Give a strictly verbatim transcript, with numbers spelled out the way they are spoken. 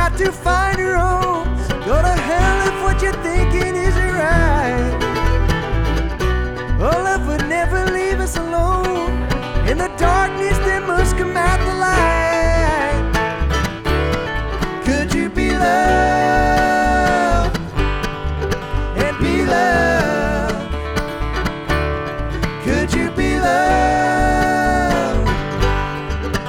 got to find your own. Go to hell if what you're thinking is